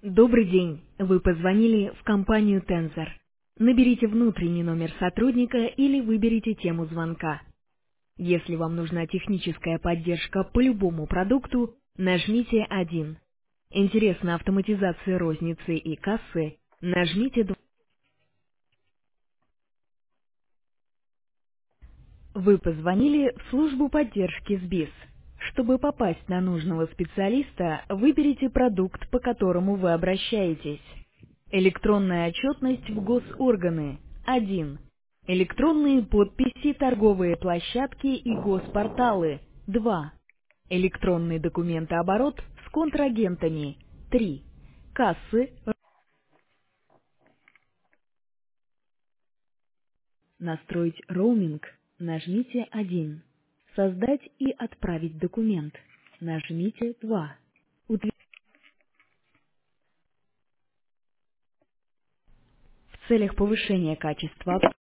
Добрый день. Вы позвонили в компанию Tensor. Наберите внутренний номер сотрудника или выберите тему звонка. Если вам нужна техническая поддержка по любому продукту, нажмите 1. Интересна автоматизация розницы и кассы, нажмите 2. Вы позвонили в службу поддержки СБИС. Чтобы попасть на нужного специалиста, выберите продукт, по которому вы обращаетесь. Электронная отчетность в госорганы– 1. Электронные подписи, торговые площадки и госпорталы– 2. Электронный документооборот с контрагентами– 3. Кассы. Настроить роуминг. Нажмите 1. Создать и отправить документ. Нажмите 2. В целях повышения качества